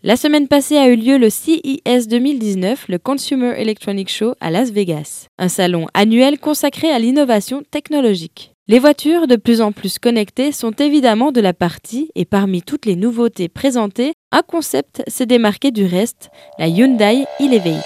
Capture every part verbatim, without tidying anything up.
La semaine passée a eu lieu le C E S deux mille dix-neuf, le Consumer Electronics Show à Las Vegas, un salon annuel consacré à l'innovation technologique. Les voitures de plus en plus connectées sont évidemment de la partie et parmi toutes les nouveautés présentées, un concept s'est démarqué du reste, la Hyundai Elevate.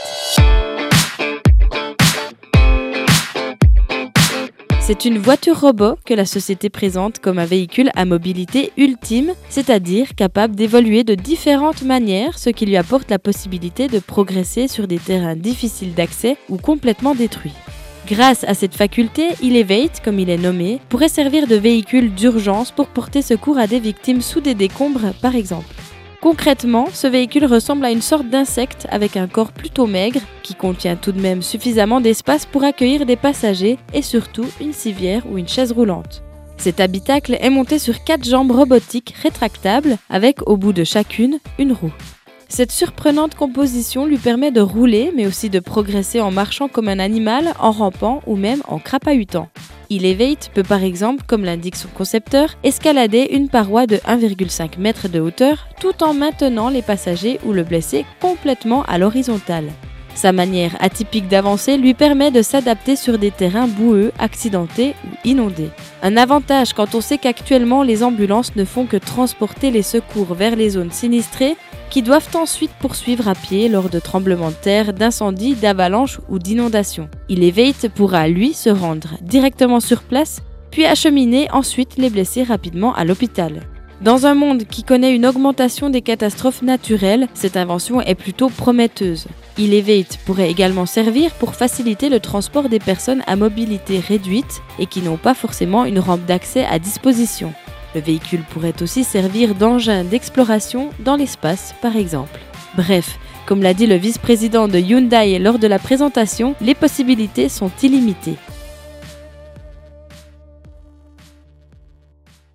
C'est une voiture robot que la société présente comme un véhicule à mobilité ultime, c'est-à-dire capable d'évoluer de différentes manières, ce qui lui apporte la possibilité de progresser sur des terrains difficiles d'accès ou complètement détruits. Grâce à cette faculté, Elevate, comme il est nommé, pourrait servir de véhicule d'urgence pour porter secours à des victimes sous des décombres, par exemple. Concrètement, ce véhicule ressemble à une sorte d'insecte avec un corps plutôt maigre qui contient tout de même suffisamment d'espace pour accueillir des passagers et surtout une civière ou une chaise roulante. Cet habitacle est monté sur quatre jambes robotiques rétractables avec au bout de chacune une roue. Cette surprenante composition lui permet de rouler mais aussi de progresser en marchant comme un animal, en rampant ou même en crapahutant. Elevate peut par exemple, comme l'indique son concepteur, escalader une paroi de un virgule cinq mètres de hauteur tout en maintenant les passagers ou le blessé complètement à l'horizontale. Sa manière atypique d'avancer lui permet de s'adapter sur des terrains boueux, accidentés ou inondés. Un avantage quand on sait qu'actuellement les ambulances ne font que transporter les secours vers les zones sinistrées qui doivent ensuite poursuivre à pied lors de tremblements de terre, d'incendies, d'avalanches ou d'inondations. Elevate pourra, lui, se rendre directement sur place, puis acheminer ensuite les blessés rapidement à l'hôpital. Dans un monde qui connaît une augmentation des catastrophes naturelles, cette invention est plutôt prometteuse. Elevate pourrait également servir pour faciliter le transport des personnes à mobilité réduite et qui n'ont pas forcément une rampe d'accès à disposition. Le véhicule pourrait aussi servir d'engin d'exploration dans l'espace, par exemple. Bref, comme l'a dit le vice-président de Hyundai lors de la présentation, les possibilités sont illimitées.